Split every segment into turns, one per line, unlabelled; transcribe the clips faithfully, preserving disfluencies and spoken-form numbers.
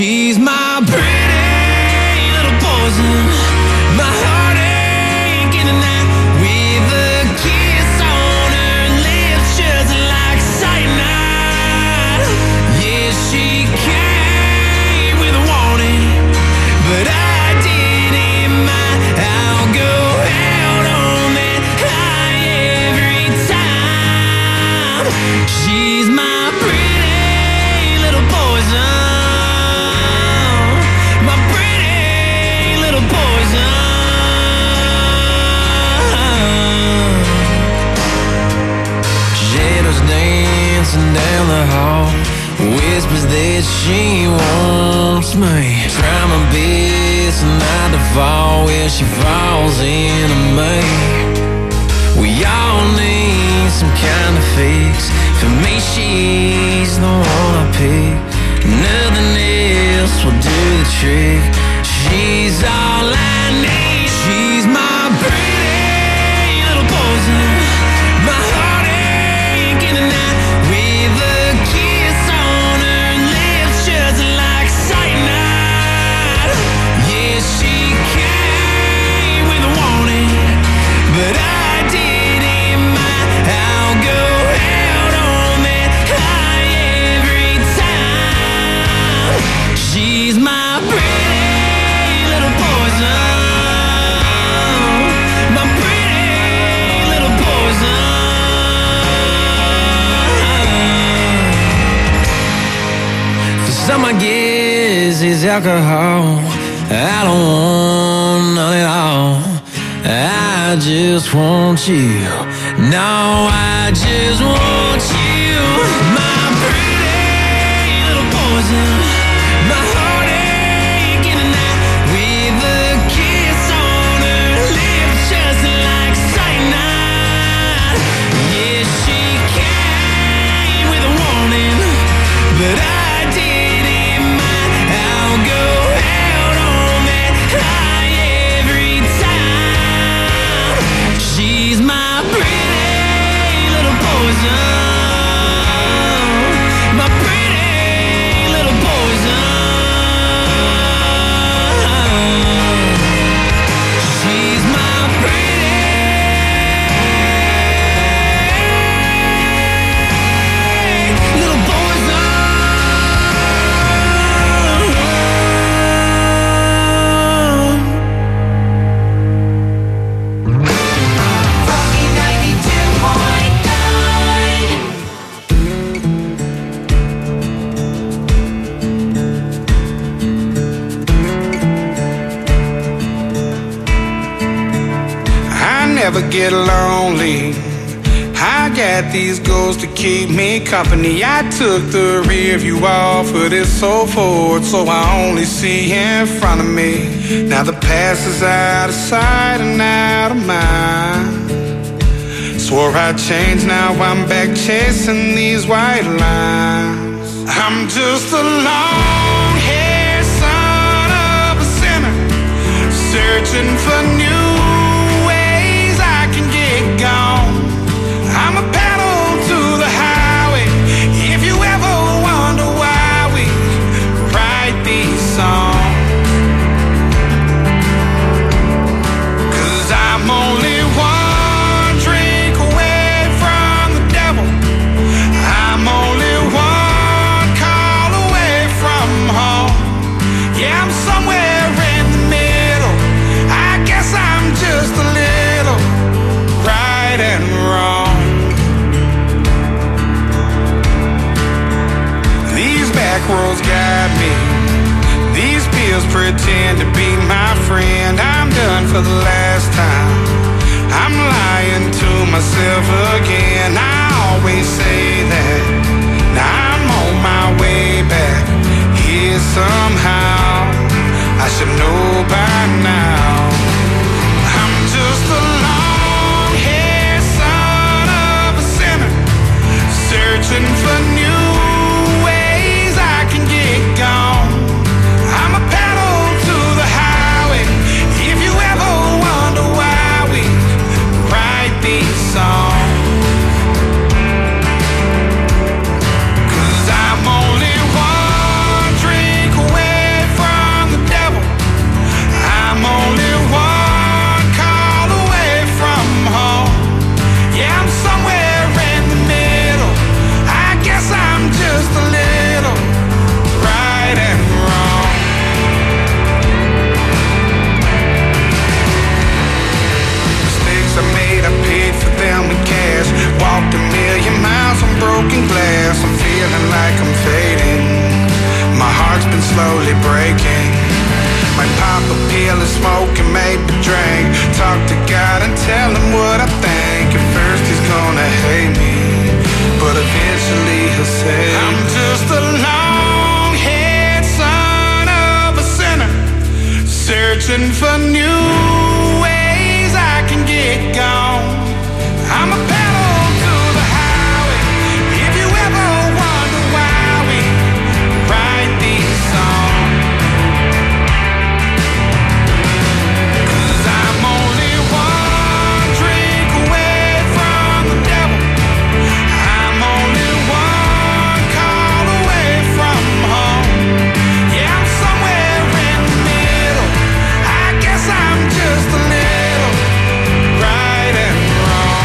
She's my pretty little poison. My heart ain't getting that. With a kiss on her lips, just like cyanide. Yeah, she came with a warning, but I didn't mind. I'll go out on that high every time. She's my pretty little poison. Down the hall, whispers that she wants me. Try my best not to fall where she falls into me. We all need some kind of fix. For me, she's the one I pick. Nothing else will do the trick. She's all I need. She's my pretty little poison. My heart ain't getting that. But I didn't mind. I'll go out on that high every time. She's my pretty little poison. My pretty little poison. For some I guess it's alcohol. I don't want none at all. I just want you. No, I just want you. My pretty little poison. My heart ain't getting that. With a kiss on her lips, just like cyanide. Yeah, she came with a warning, but I didn't mind. I'll go out on that high every time. She's my pretty little poison. My pretty little poison. She's my pretty little poison.
Never get lonely. I got these ghosts to keep me company. I took the rear view off of this so forward, so I only see in front of me. Now the past is out of sight and out of mind. Swore I'd change, now I'm back chasing these white lines. I'm just a long-haired son of a sinner, searching for new gone. I'm a pedal to the highway. If you ever wonder why we write these songs, 'cause I'm only one drink away from the devil. I'm only one call away from home. Yeah, I'm somewhere in the middle. I guess I'm just a little right and wrong. These back roads guide me. These pills pretend to be my friend. I'm done for the last time. I'm lying to myself again. I always say that. Now I'm on my way back here somehow. I should know by now. I'm just a searching for new ways I can get gone. I'm a pedal to the highway. If you ever wonder why we write these songs, 'cause I'm only one drink away slowly breaking. Might pop a pill and smoke and maybe drink. Talk to God and tell him what I think. At first he's gonna hate me, but eventually he'll say, I'm just a long-haired son of a sinner, searching for new ways I can get gone. I'm a pedal to the highway. If you ever wonder why we write these songs, 'cause I'm only one drink away from the devil. I'm only one call away from home. Yeah, I'm somewhere in the middle. I guess I'm just a little right and wrong.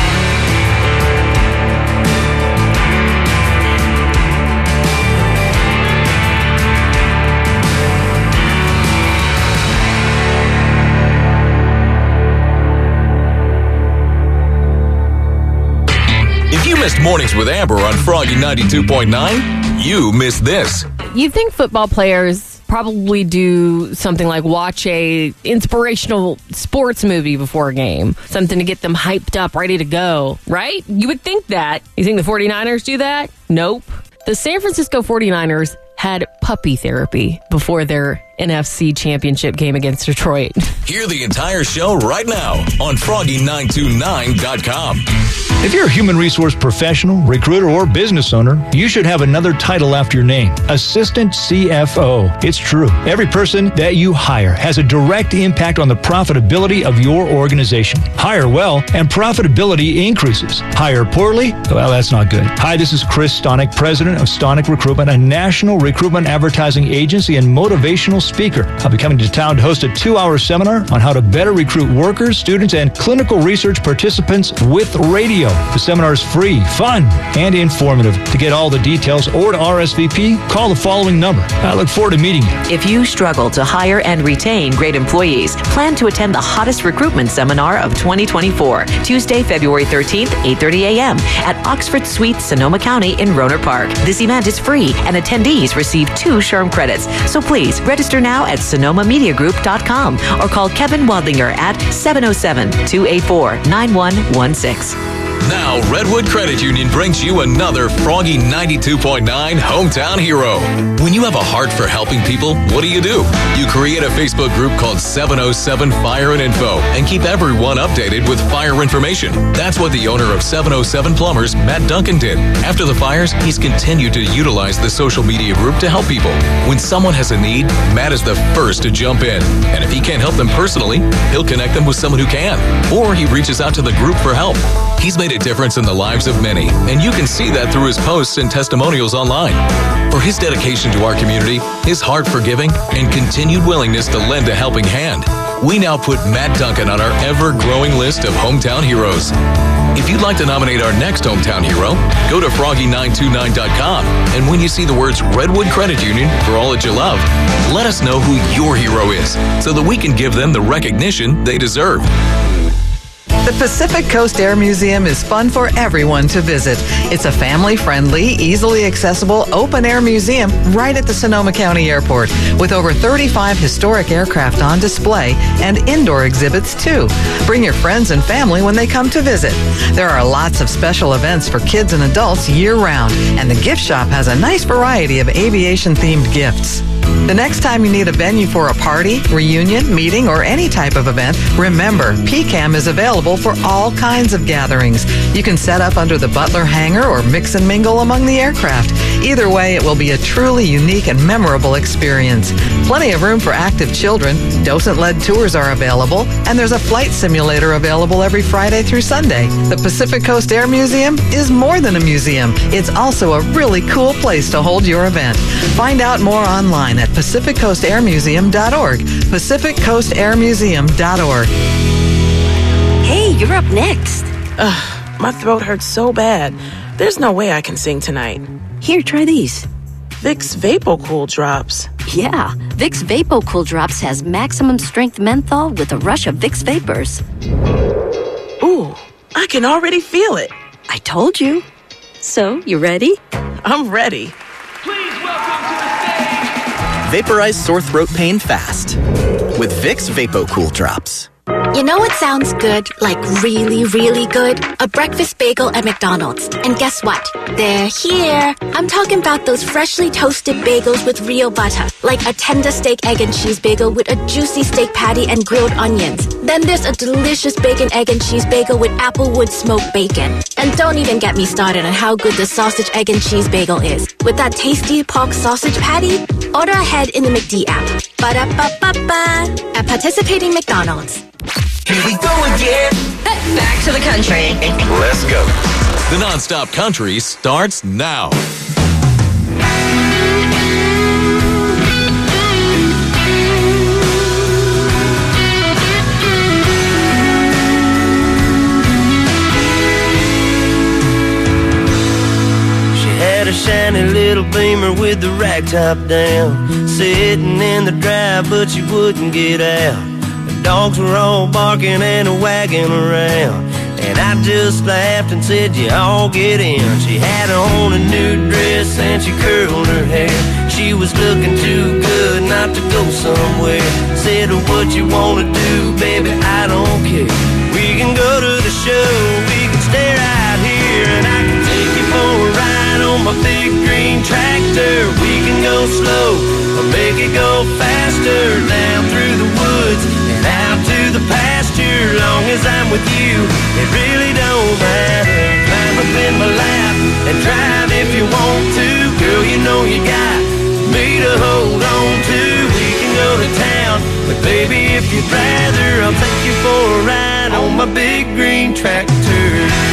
If you missed Mornings with Amber on Froggy ninety-two point nine, you missed this.
You think football players probably do something like watch a inspirational sports movie before a game, something to get them hyped up, ready to go, right? You would think that. You think the forty-niners do that? Nope. The San Francisco forty-niners had puppy therapy before their N F C championship game against Detroit.
Hear the entire show right now on froggy nine two nine dot com.
If you're a human resource professional, recruiter, or business owner, you should have another title after your name, Assistant C F O. It's true. Every person that you hire has a direct impact on the profitability of your organization. Hire well, and profitability increases. Hire poorly? Well, that's not good. Hi, this is Chris Stonick, president of Stonick Recruitment, a national recruitment advertising agency and motivational speaker. I'll be coming to town to host a two-hour seminar on how to better recruit workers, students, and clinical research participants with radio. The seminar is free, fun, and informative. To get all the details or to R S V P, call the following number. I look forward to meeting you.
If you struggle to hire and retain great employees, plan to attend the hottest recruitment seminar of twenty twenty-four, Tuesday, February thirteenth, eight thirty a.m. at Oxford Suite, Sonoma County in Rohnert Park. This event is free, and attendees receive two SHRM credits. So please register now at sonoma media group dot com or call Kevin Wadlinger at seven oh seven, two eight four, nine one one six.
Now, Redwood Credit Union brings you another Froggy ninety-two point nine Hometown Hero. When you have a heart for helping people, what do you do? You create a Facebook group called seven oh seven Fire and Info and keep everyone updated with fire information. That's what the owner of seven oh seven Plumbers, Matt Duncan, did. After the fires, he's continued to utilize the social media group to help people. When someone has a need, Matt is the first to jump in. And if he can't help them personally, he'll connect them with someone who can. Or he reaches out to the group for help. He's made a difference in the lives of many, and you can see that through his posts and testimonials online. For his dedication to our community, his heart for giving, and continued willingness to lend a helping hand, we now put Matt Duncan on our ever-growing list of hometown heroes. If you'd like to nominate our next hometown hero, go to froggy nine two nine dot com, and when you see the words Redwood Credit Union for all that you love, let us know who your hero is so that we can give them the recognition they deserve.
The Pacific Coast Air Museum is fun for everyone to visit. It's a family-friendly, easily accessible, open-air museum right at the Sonoma County Airport with over thirty-five historic aircraft on display and indoor exhibits, too. Bring your friends and family when they come to visit. There are lots of special events for kids and adults year-round, and the gift shop has a nice variety of aviation-themed gifts. The next time you need a venue for a party, reunion, meeting, or any type of event, remember, P CAM is available for all kinds of gatherings. You can set up under the Butler hangar or mix and mingle among the aircraft. Either way, it will be a truly unique and memorable experience. Plenty of room for active children, docent-led tours are available, and there's a flight simulator available every Friday through Sunday. The Pacific Coast Air Museum is more than a museum. It's also a really cool place to hold your event. Find out more online at pacific coast air museum dot org. pacific coast air museum dot org.
Hey, you're up next.
Ugh, my throat hurts so bad. There's no way I can sing tonight.
Here, try these.
Vicks VapoCool Drops.
Yeah, Vicks VapoCool Drops has maximum strength menthol with a rush of Vicks Vapors.
Ooh, I can already feel it.
I told you. So, you ready?
I'm ready.
Please welcome to the stage vaporize sore throat pain fast with Vicks VapoCool Drops.
You know what sounds good? Like really, really good? A breakfast bagel at McDonald's. And guess what? They're here. I'm talking about those freshly toasted bagels with real butter. Like a tender steak, egg, and cheese bagel with a juicy steak patty and grilled onions. Then there's a delicious bacon, egg, and cheese bagel with applewood smoked bacon. And don't even get me started on how good the sausage, egg, and cheese bagel is. With that tasty pork sausage patty, order ahead in the McD app. Ba-da-ba-ba-ba. At participating McDonald's.
Here we go again.
Back to the country.
Let's go. The Nonstop Country starts now.
She had a shiny little Beamer with the rag top down, sitting in the drive, but she wouldn't get out. Dogs were all barking and wagging around, and I just laughed and said, you all get in. She had on a new dress and she curled her hair. She was looking too good not to go somewhere. Said, what you wanna do, baby, I don't care. We can go to the show, we can stay right here, and I can take you for a ride on my big green tractor. We can go slow or make it go faster, down through the woods out to the pasture. Long as I'm with you, it really don't matter. Climb up in my lap and drive if you want to. Girl, you know you got me to hold on to. We can go to town, but baby, if you'd rather, I'll take you for a ride on my big green tractor.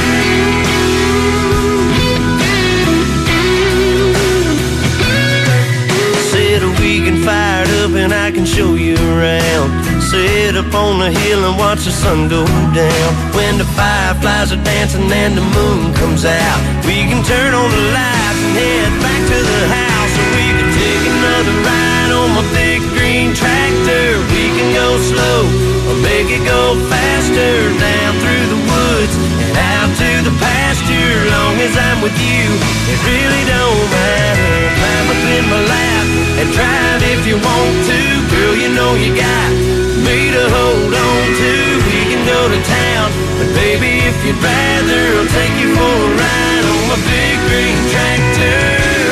Said we can fire it up and I can show you around. Sit up on the hill and watch the sun go down. When the fireflies are dancing and the moon comes out, we can turn on the lights and head back to the house. Or we can take another ride on my big green tractor. We can go slow or make it go faster, down through the woods and out to the pasture. Long as I'm with you, it really don't matter. Climb up in my lap and drive if you want to. Girl, you know you got me to hold on to. We can go to town, but baby, if you'd rather, I'll take you for a ride on my big green tractor.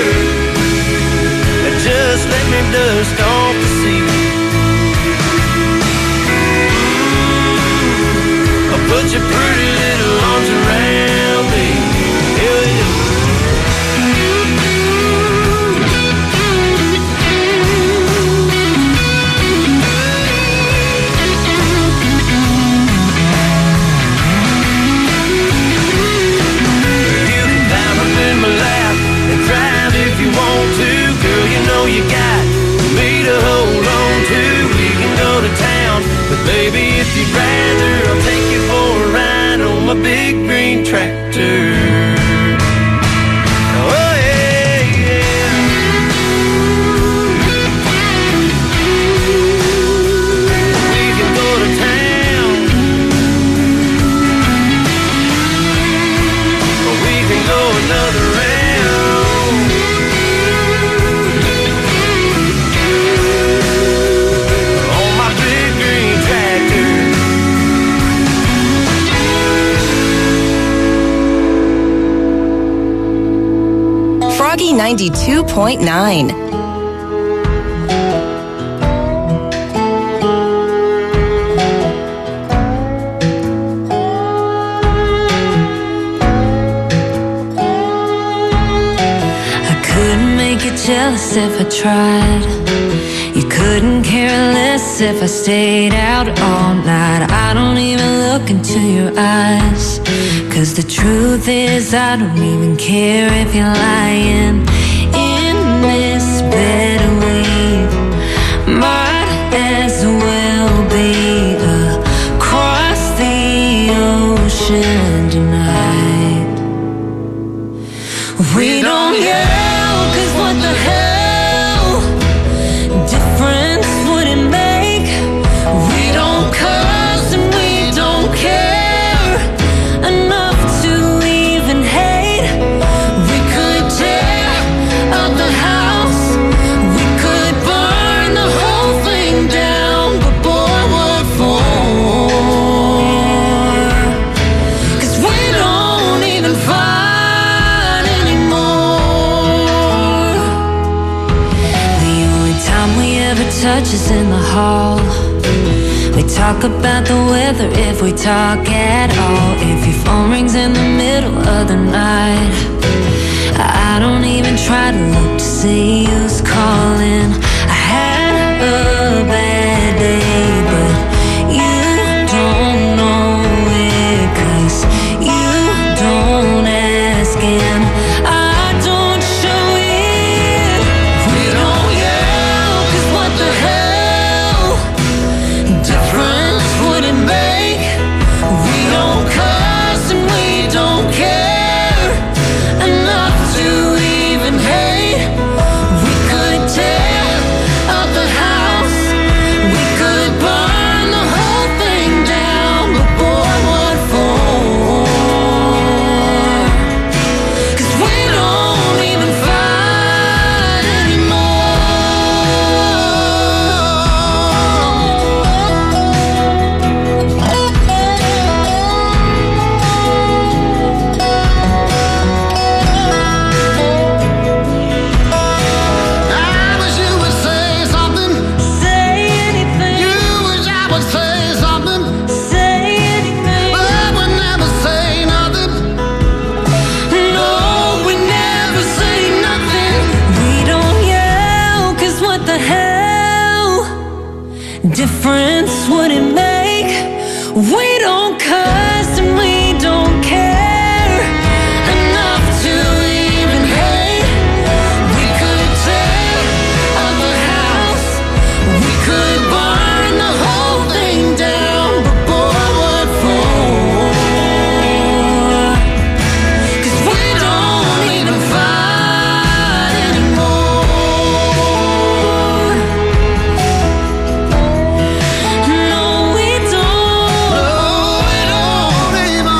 Just let me dust off the seat. I'll put your pretty little arms around me. Hell yeah. You got me to hold on to. We can go to town, but baby, if you'd rather, I'll take you for a ride on my big green tractor. Oh yeah, yeah. We can go to town, or we can go another round.
Froggy ninety-two point nine.
Jealous if I tried. You couldn't care less if I stayed out all night. I don't even look into your eyes, 'cause the truth is I don't even care if you're lying. In this bed we might as well be across the ocean tonight. We don't yell, 'cause what the hell difference would it make? We don't cuss and we don't care enough to even hate. We could tear up the house, we could burn touches in the hall. We talk about the weather if we talk at all. If your phone rings in the middle of the night, I don't even try to look to see who's calling. I had a bad day, but you don't know it, 'cause you don't ask and I don't show it. We don't yell, 'cause what the hell difference would it make? We don't cuss and we don't care enough to even hate. We could tear up the house, we could burn the whole thing down, but boy, what for? 'Cause we don't even fight
I wish you would say something.
Say anything.
You wish I would say something.
Say anything.
But I would never say nothing.
No, we never say nothing. We don't yell, 'cause what the hell difference would it make? We don't cuss and we don't care enough to even hate. We could tear up the house, we could burn the whole thing down, but boy, what for? 'Cause we don't even fight anymore. No, we don't.
No, we don't even.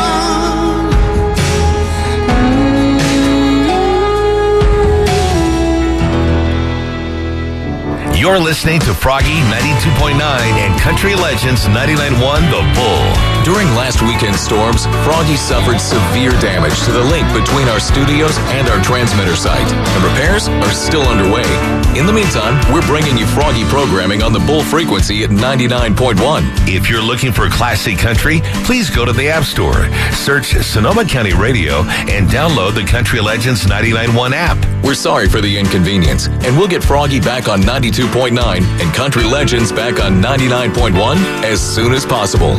You're listening to Froggy ninety-two point nine and Country Legends ninety-nine point one The Bull.
During last weekend's storms, Froggy suffered severe damage to the link between our studios and our transmitter site, and repairs are still underway. In the meantime, we're bringing you Froggy programming on the Bull frequency at ninety-nine point one.
If you're looking for classic country, please go to the App Store, search Sonoma County Radio, and download the Country Legends ninety-nine point one app.
We're sorry for the inconvenience, and we'll get Froggy back on ninety-two point nine and Country Legends back on ninety-nine point one as soon as possible.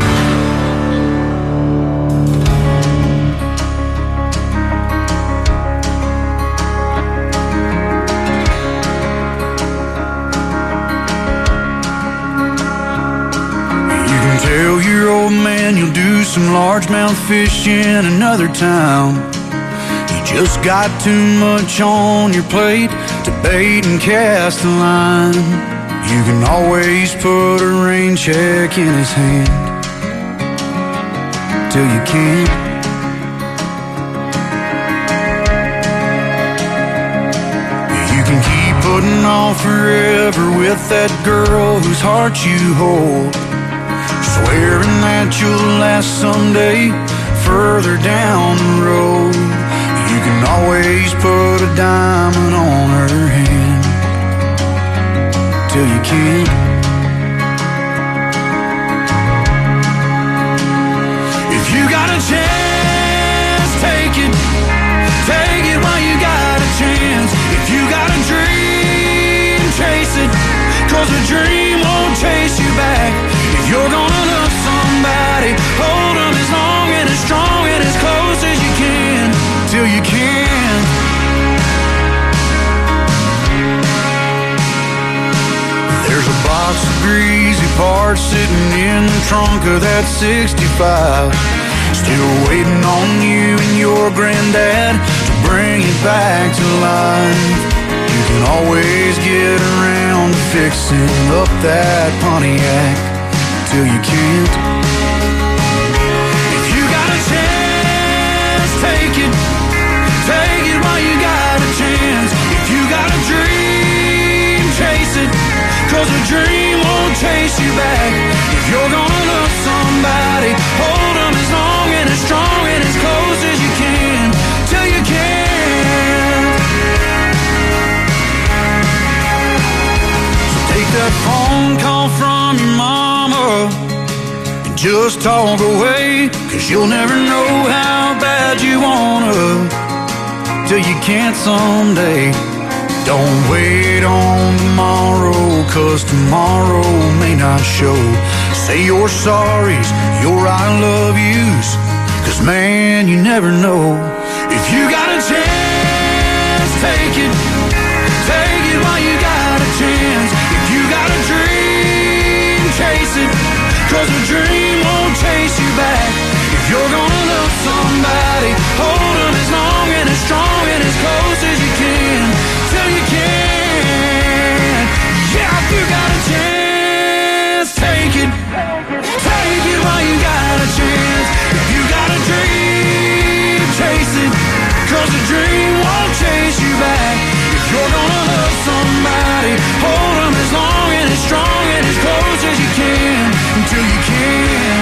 You can tell your old man you'll do some largemouth fishing another time. You just got too much on your plate to bait and cast a line. You can always put a rain check in his hand till you can't. You can keep putting off forever with that girl whose heart you hold, swearing that you'll last someday further down the road. You can always put a diamond on her hand till you can't. If you got a chance, take it. Take it while you got a chance. If you got a dream, chase it, 'cause a dream won't chase you back. If you're gonna love somebody, hold them as long and as strong and as close as you can till you can. There's a box of greasy parts sitting in the trunk of that sixty-five, still waiting on you and your granddad to bring it back to life. You can always get around to fixing up that Pontiac till you can't. If you got a chance, take it. Take it while you got a chance. If you got a dream, chase it, 'cause a dream won't chase you back. If you're gonna love somebody, hold them as long and as strong and as close as you can till you can. So take that phone phone call from your mama and just talk away, 'cause you'll never know how bad you wanna till you can't someday. Don't wait on tomorrow, 'cause tomorrow may not show. Say your sorries, your I love yous, 'cause man, you never know. If you got a chance, take it. Take it while you got a chance. If you got a dream, chase it, 'cause a dream won't chase you back. If you're gonna love somebody, hold them as long and as strong and as close as you can, till you can. Yeah, if you got a chance, take it. Take it while you got a chance. If you got a dream, chase it, 'cause a dream won't chase you back. If you're gonna love somebody, hold them as long and as strong and as close as you can, until you can.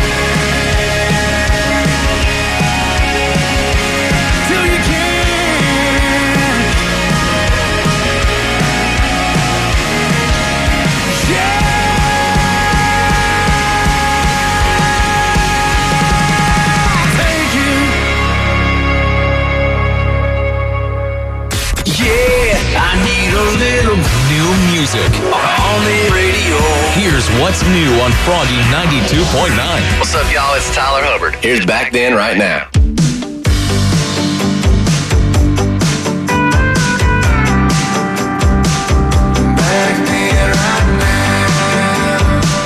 Till you can. Yeah. Take it.
Yeah, I need a little new music on the radio. Here's what's new on Froggy ninety-two point nine.
What's up, y'all? It's Tyler Hubbard. Here's Back Then Right Now.
Back then, right now.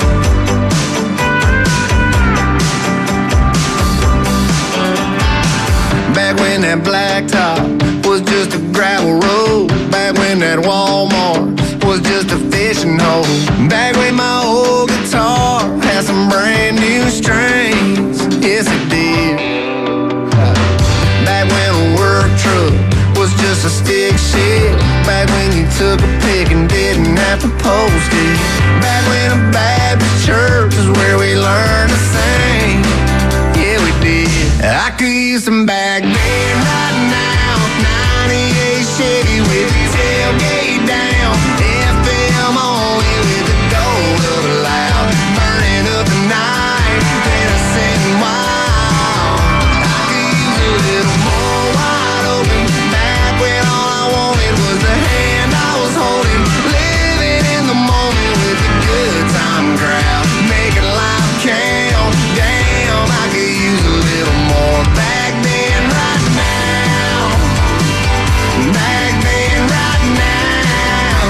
Back when that blacktop was just a gravel road. Back when that Walmart was just a fishing hole. Back when my old guitar had some brand new strings. Yes, it did. Back when a work truck was just a stick shift. Back when you took a pic and didn't have to post it. Back when a Baptist church is where we learned to sing. Yeah, we did. I could use some back then right now. ninety-eight Chevy with the tailgate down. F M only with the gold of a loud. Burning up the night, then I sitting wild. I could use a little more wide open. Back when all I wanted was the hand I was holding. Living in the moment with the good time crowd. Making life count. Damn, I could use a little more back then right now. Back then right now.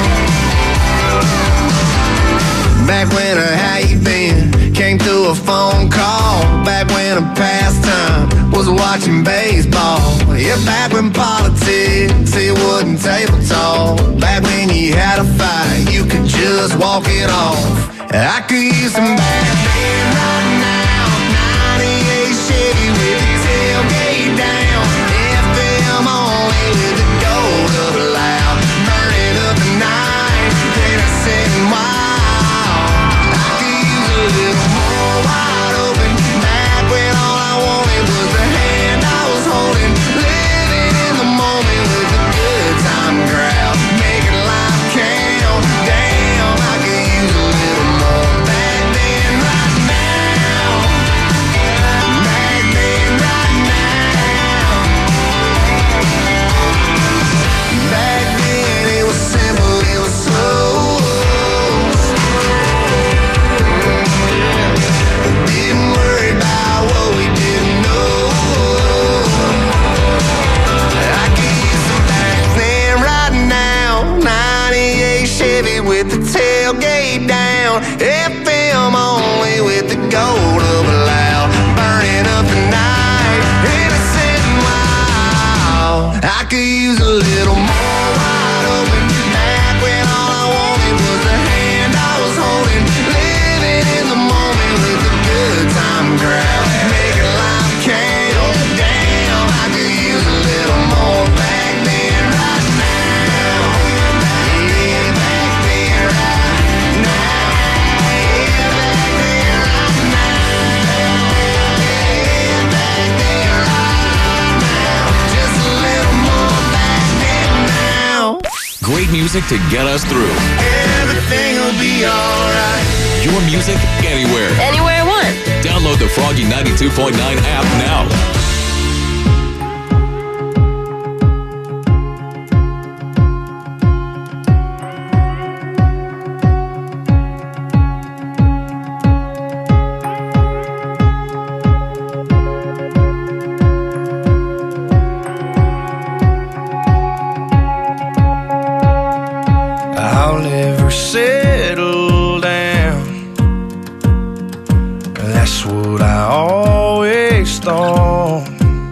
Back when a how you been came through a phone call. Back when a pastime was watching baseball. Yeah, back when politics, it wasn't table talk. Back when you had a fight, you could just walk it off. I could use some back then right now. ninety-eight Chevy with the tailgate down. F M only with the gold of a loud. Burning up the night, then I sitting wild. I could use a little more wide open. Back when all I wanted was the hand I was holding. Living in the moment with the good time crowd. Making life count. Damn, I could use a little more back then right now. Back then right now. Back then it was simple, it was slow. Didn't worry about what we didn't know. I could use some back then right now. ninety-eight Chevy with the tailgate down. F M only with the gold of a loud. Burning up the night, innocent and wild. I could use a little more wide open. Back when all I wanted was the hand I was holding. Living in the moment with the good time crowd. Making life count. Damn, I could use a little more back then right now. Yeah, back then right now. Yeah, back then right now. Yeah, back then right now. Just a little more back then now.
Great music to get us through.
Everything will be be alright.
Your music anywhere.
Anywhere I want.
Download the Froggy ninety-two point nine app now.
I'll never settle down. That's what I always thought.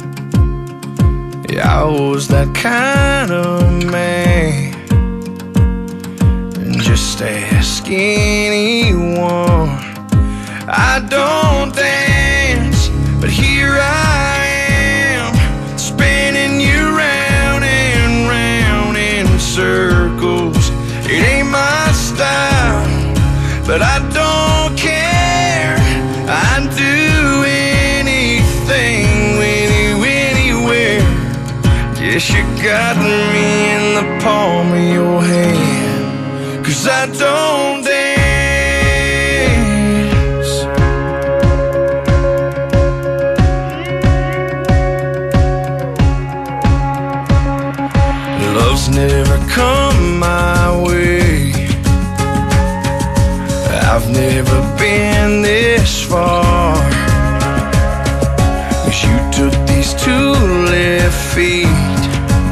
Yeah, I was that kind of man. And just ask anyone. I don't dance, but here I am, spinning you round and round in circles. It ain't my style, but I don't care. I'd do anything with you anywhere. Guess you got me in the palm of your hand, 'cause I don't dance. Love's never come my way. I've never been this far. 'Cause you took these two left feet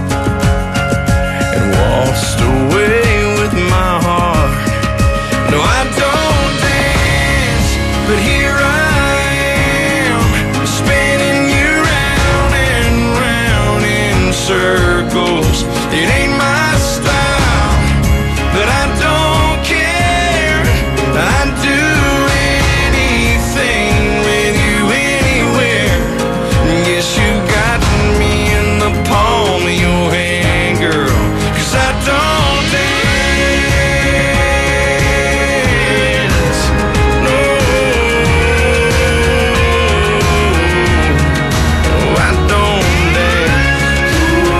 and waltzed away with my heart. No, I don't dance, but here I am, spinning you round and round in circles. It ain't my style, but I don't care. I'd do anything with you anywhere. Guess you got me in the palm of your hand, girl, 'cause I don't dance. No, I don't dance.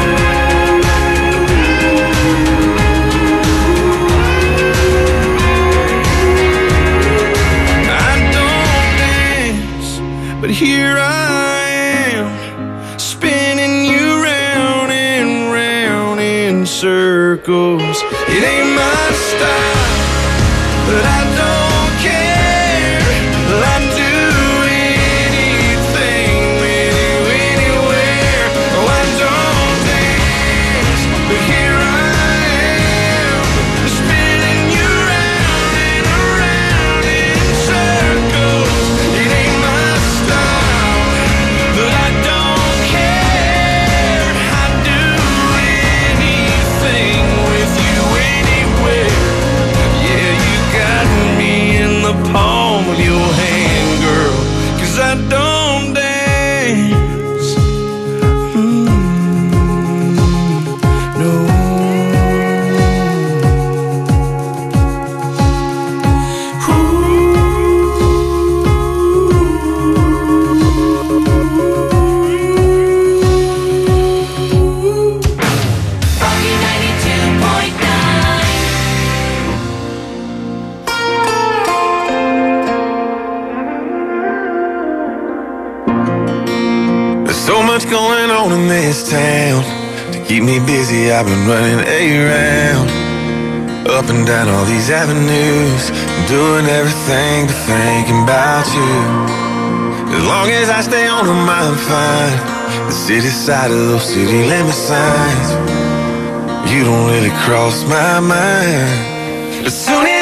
I don't dance, but here I am, spinning you round and round in circles. It ain't my style, but I don't care. I'd do anything with you anywhere. Oh, I don't dance, but here I am, spinning you round and around in circles. It ain't my style, but I don't care. I'd do anything with you anywhere. Yeah, you got me in the palm of your hand, girl, 'cause I don't dance. Mm, no.
Froggy ninety-two point nine.
There's so much going on in this town. To keep me busy, I've been running around, up and down all these avenues, doing everything but thinking about you. As long as I stay on them, I'm fine. The city side of those city limit signs, you don't really cross my mind. As soon as